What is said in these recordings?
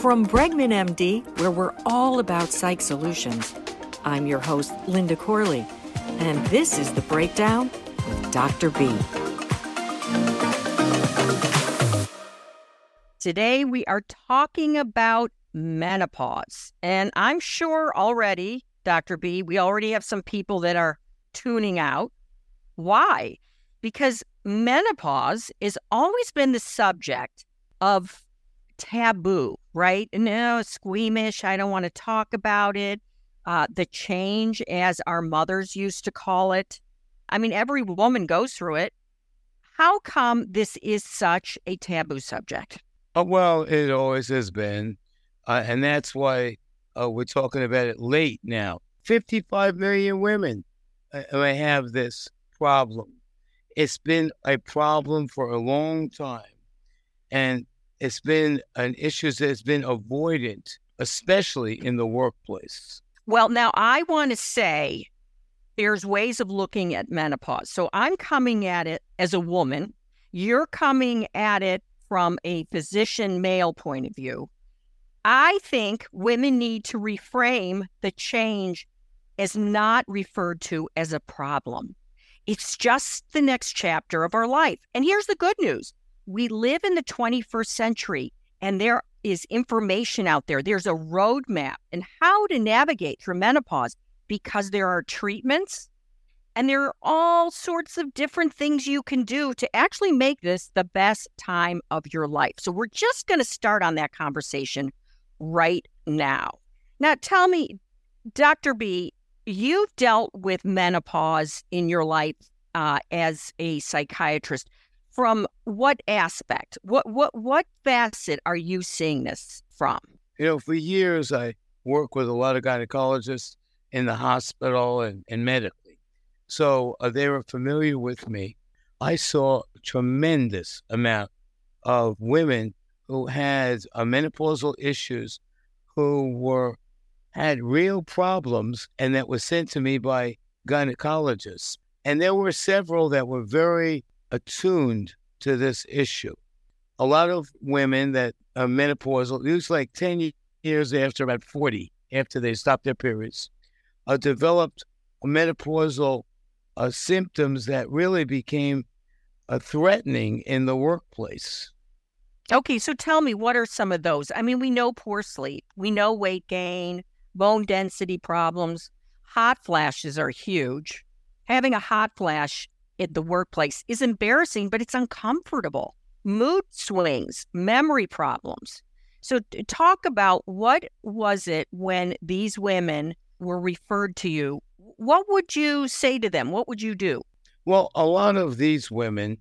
From Bregman MD, where we're all about psych solutions, I'm your host, Linda Corley, and this is The Breakdown with Dr. B. Today, we are talking about menopause, and I'm sure already, Dr. B, we already have some people that are tuning out. Why? Because menopause has always been the subject of taboo, right? No, squeamish, I don't want to talk about it. The change, as our mothers used to call it. I mean, every woman goes through it. How come this is such a taboo subject? Well, it always has been, and that's why we're talking about it late now. 55 million women may have this problem. It's been a problem for a long time, and it's been an issue that's been avoided, especially in the workplace. Well, now I want to say there's ways of looking at menopause. So I'm coming at it as a woman. You're coming at it from a physician male point of view. I think women need to reframe the change as not referred to as a problem. It's just the next chapter of our life. And here's the good news. We live in the 21st century, and there is information out there. There's a roadmap in how to navigate through menopause because there are treatments and there are all sorts of different things you can do to actually make this the best time of your life. So we're just going to start on that conversation right now. Now, tell me, Dr. B, you've dealt with menopause in your life as a psychiatrist. From what aspect? What facet are you seeing this from? For years, I worked with a lot of gynecologists in the hospital and medically. So they were familiar with me. I saw a tremendous amount of women who had menopausal issues who had real problems and that was sent to me by gynecologists. And there were several that were very attuned to this issue. A lot of women that are menopausal, usually like 10 years after, about 40, after they stop their periods, developed menopausal symptoms that really became threatening in the workplace. Okay, so tell me, what are some of those? I mean, we know poor sleep, we know weight gain, bone density problems, hot flashes are huge. Having a hot flash at the workplace is embarrassing, but it's uncomfortable. Mood swings, memory problems. So talk about what was it when these women were referred to you? What would you say to them? What would you do? Well, a lot of these women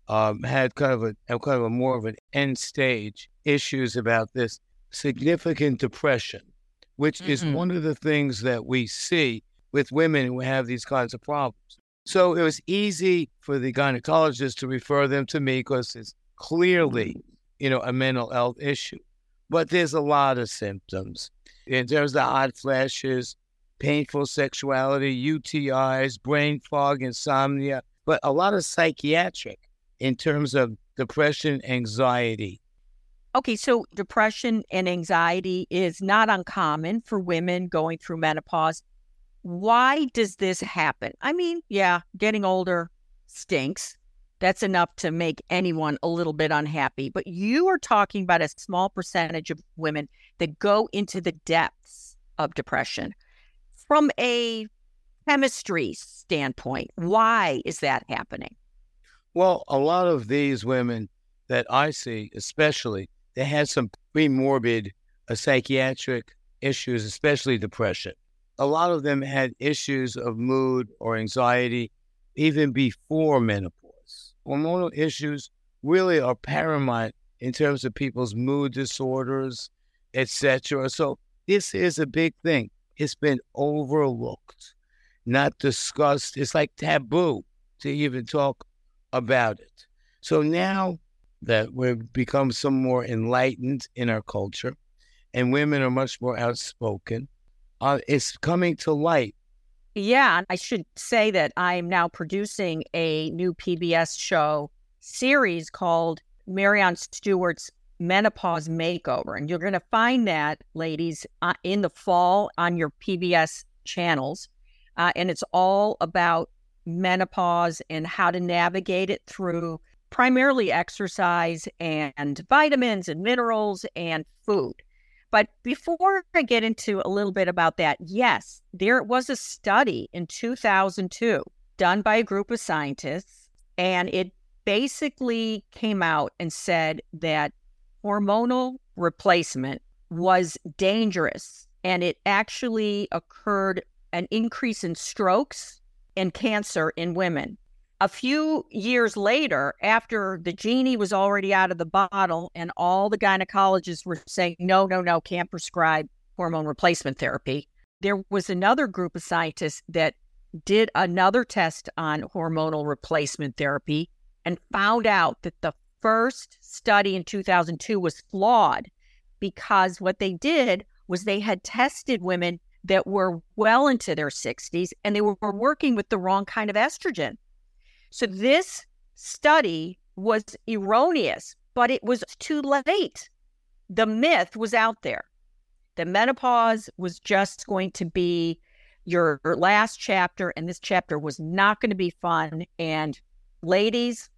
had kind of a more of an end stage issues about this significant depression, which is one of the things that we see with women who have these kinds of problems. So it was easy for the gynecologist to refer them to me because it's clearly, a mental health issue. But there's a lot of symptoms. In terms of hot flashes, painful sexuality, UTIs, brain fog, insomnia, but a lot of psychiatric in terms of depression, anxiety. Okay, so depression and anxiety is not uncommon for women going through menopause. Why does this happen? I mean, yeah, getting older stinks. That's enough to make anyone a little bit unhappy. But you are talking about a small percentage of women that go into the depths of depression. From a chemistry standpoint, why is that happening? Well, a lot of these women that I see, especially, they had some pre-morbid psychiatric issues, especially depression. A lot of them had issues of mood or anxiety even before menopause. Hormonal issues really are paramount in terms of people's mood disorders, etc. So this is a big thing. It's been overlooked, not discussed. It's like taboo to even talk about it. So now that we've become some more enlightened in our culture and women are much more outspoken, it's coming to light. Yeah, I should say that I'm now producing a new PBS show series called Marion Stewart's menopause makeover. And you're going to find that, ladies, in the fall on your PBS channels. And it's all about menopause and how to navigate it through primarily exercise and vitamins and minerals and food. But before I get into a little bit about that, yes, there was a study in 2002 done by a group of scientists, and it basically came out and said that hormonal replacement was dangerous, and it actually occurred an increase in strokes and cancer in women. A few years later, after the genie was already out of the bottle and all the gynecologists were saying, no, can't prescribe hormone replacement therapy, there was another group of scientists that did another test on hormonal replacement therapy and found out that the first study in 2002 was flawed, because what they did was they had tested women that were well into their 60s and they were working with the wrong kind of estrogen. So this study was erroneous, but it was too late. The myth was out there. The menopause was just going to be your last chapter, and this chapter was not going to be fun. And ladies,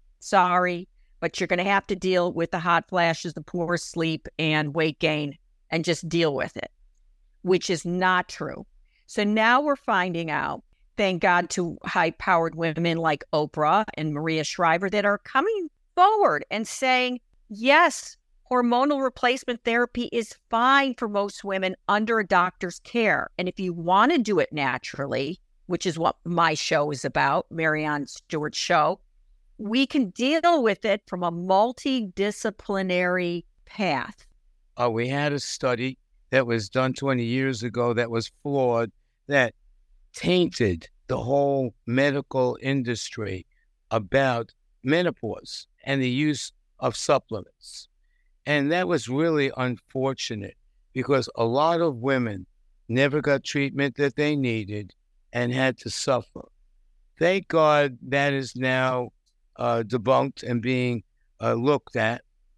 sorry, but you're going to have to deal with the hot flashes, the poor sleep, and weight gain, and just deal with it, which is not true. So now we're finding out, thank God to high-powered women like Oprah and Maria Shriver, that are coming forward and saying, yes, hormonal replacement therapy is fine for most women under a doctor's care. And if you want to do it naturally, which is what my show is about, Marianne Stewart's show, we can deal with it from a multidisciplinary path. We had a study that was done 20 years ago that was flawed, that tainted the whole medical industry about menopause and the use of supplements. And that was really unfortunate, because a lot of women never got treatment that they needed and had to suffer. Thank God that is now debunked and being looked at.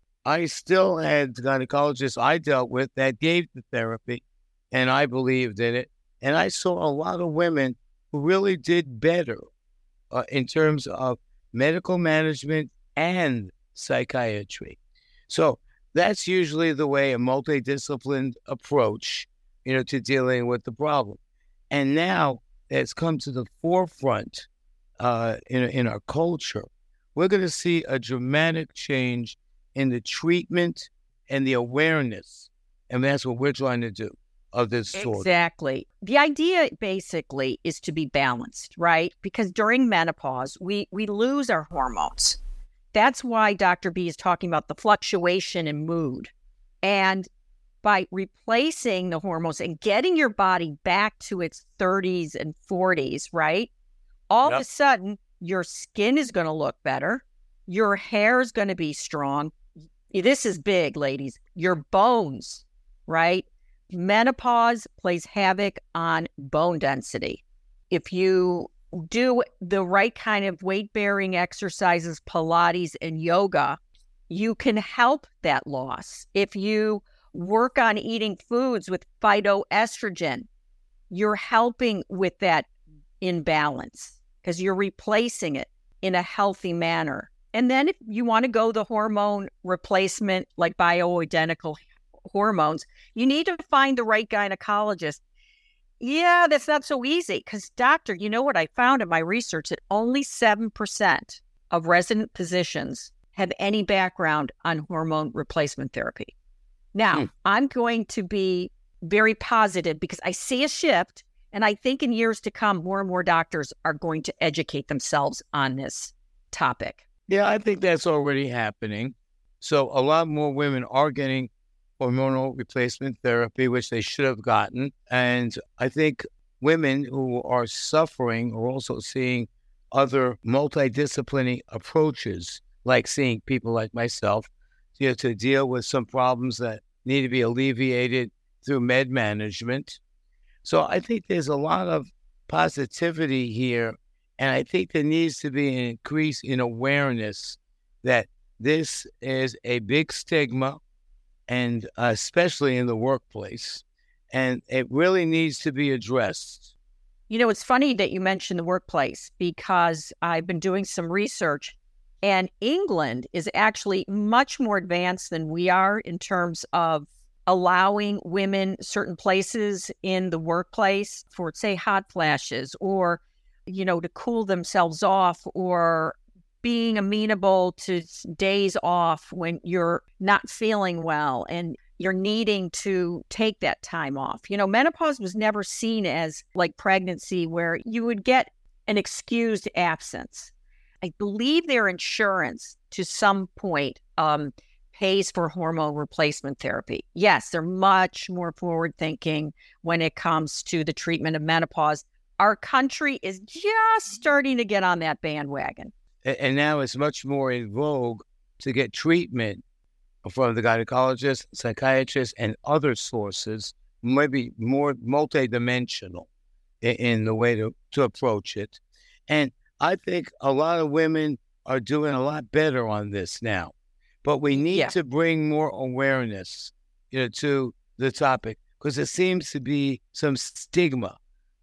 I still had gynecologists I dealt with that gave the therapy, and I believed in it. And I saw a lot of women who really did better in terms of medical management and psychiatry. So that's usually the way, a multidisciplined approach, to dealing with the problem. And now it's come to the forefront in our culture. We're going to see a dramatic change in the treatment and the awareness. And that's what we're trying to do of this sort. Exactly. The idea basically is to be balanced, right? Because during menopause, we lose our hormones. That's why Dr. B is talking about the fluctuation in mood. And by replacing the hormones and getting your body back to its 30s and 40s, right? All of a sudden, your skin is going to look better. Your hair is going to be strong. This is big, ladies. Your bones, right? Menopause plays havoc on bone density. If you do the right kind of weight-bearing exercises, Pilates and yoga, you can help that loss. If you work on eating foods with phytoestrogen, you're helping with that imbalance because you're replacing it in a healthy manner. And then if you want to go the hormone replacement, like bioidentical hormones, you need to find the right gynecologist. Yeah, that's not so easy because, doctor, you know what I found in my research, that only 7% of resident physicians have any background on hormone replacement therapy. Now, I'm going to be very positive because I see a shift, and I think in years to come, more and more doctors are going to educate themselves on this topic. Yeah, I think that's already happening. So a lot more women are getting hormonal replacement therapy, which they should have gotten. And I think women who are suffering are also seeing other multidisciplinary approaches, like seeing people like myself, to deal with some problems that need to be alleviated through med management. So I think there's a lot of positivity here. And I think there needs to be an increase in awareness that this is a big stigma, and especially in the workplace, and it really needs to be addressed. It's funny that you mentioned the workplace because I've been doing some research, and England is actually much more advanced than we are in terms of allowing women certain places in the workplace for, say, hot flashes or, to cool themselves off, or being amenable to days off when you're not feeling well and you're needing to take that time off. Menopause was never seen as like pregnancy where you would get an excused absence. I believe their insurance to some point pays for hormone replacement therapy. Yes, they're much more forward thinking when it comes to the treatment of menopause. Our country is just starting to get on that bandwagon. And now it's much more in vogue to get treatment from the gynecologist, psychiatrist, and other sources, maybe more multidimensional in the way to approach it. And I think a lot of women are doing a lot better on this now. But we need to bring more awareness, to the topic, because there seems to be some stigma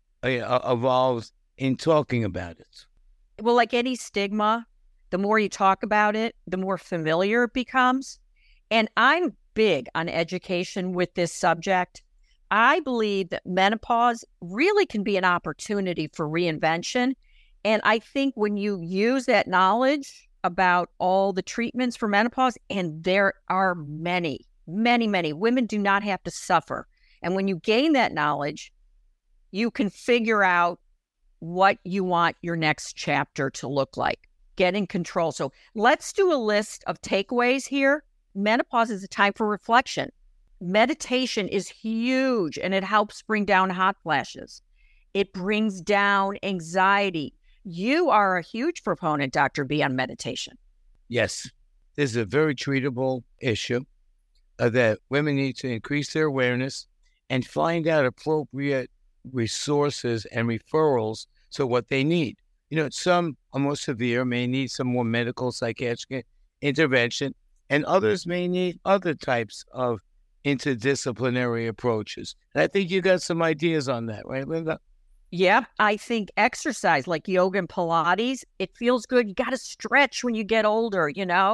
involved in talking about it. Well, like any stigma, the more you talk about it, the more familiar it becomes. And I'm big on education with this subject. I believe that menopause really can be an opportunity for reinvention. And I think when you use that knowledge about all the treatments for menopause, and there are many, many, many, women do not have to suffer. And when you gain that knowledge, you can figure out what you want your next chapter to look like. Get in control. So let's do a list of takeaways here. Menopause is a time for reflection. Meditation is huge, and it helps bring down hot flashes. It brings down anxiety. You are a huge proponent, Dr. B, on meditation. Yes, this is a very treatable issue that women need to increase their awareness and find out appropriate resources and referrals to what they need. Some are more severe, may need some more medical psychiatric intervention, and others may need other types of interdisciplinary approaches. And I think you got some ideas on that, right, Linda? Yeah, I think exercise like yoga and Pilates, it feels good. You got to stretch when you get older,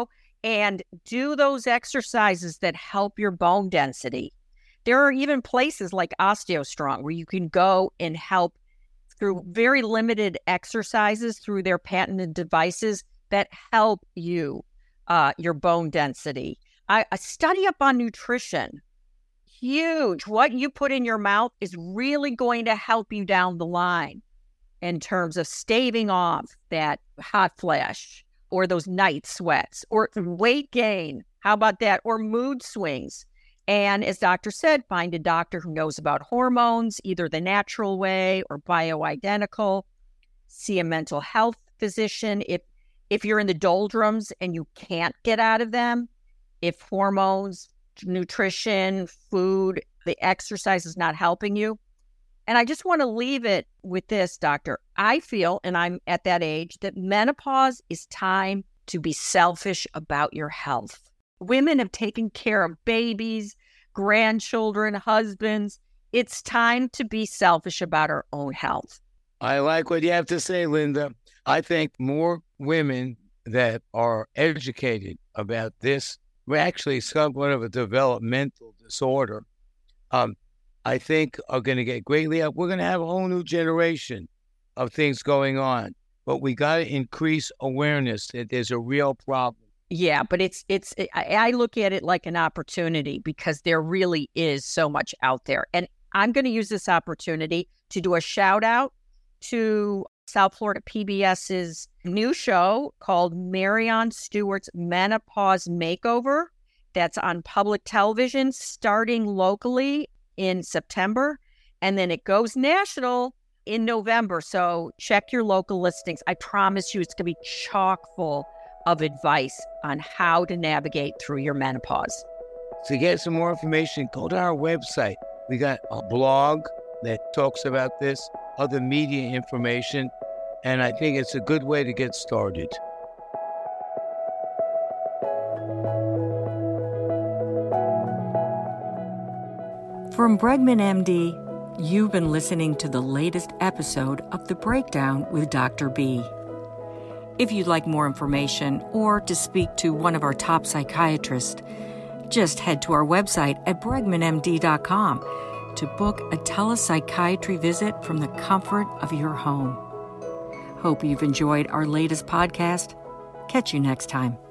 and do those exercises that help your bone density. There are even places like OsteoStrong where you can go and help through very limited exercises through their patented devices that help you, your bone density. I study up on nutrition. Huge. What you put in your mouth is really going to help you down the line in terms of staving off that hot flash or those night sweats or weight gain. How about that? Or mood swings. And as Doctor said, find a doctor who knows about hormones, either the natural way or bioidentical. See a mental health physician if you're in the doldrums and you can't get out of them. If hormones, nutrition, food, the exercise is not helping you. And I just want to leave it with this, Doctor. I feel, and I'm at that age, that menopause is time to be selfish about your health. Women have taken care of babies, grandchildren, husbands. It's time to be selfish about our own health. I like what you have to say, Linda. I think more women that are educated about this, actually somewhat of a developmental disorder, I think are going to get greatly up. We're going to have a whole new generation of things going on, but we got to increase awareness that there's a real problem. Yeah, but I look at it like an opportunity because there really is so much out there. And I'm going to use this opportunity to do a shout out to South Florida PBS's new show called Marion Stewart's Menopause Makeover. That's on public television starting locally in September. And then it goes national in November. So check your local listings. I promise you it's going to be chock full of advice on how to navigate through your menopause. To get some more information, go to our website. We got a blog that talks about this, other media information, and I think it's a good way to get started. From Bregman MD, you've been listening to the latest episode of The Breakdown with Dr. B. If you'd like more information or to speak to one of our top psychiatrists, just head to our website at bregmanmd.com to book a telepsychiatry visit from the comfort of your home. Hope you've enjoyed our latest podcast. Catch you next time.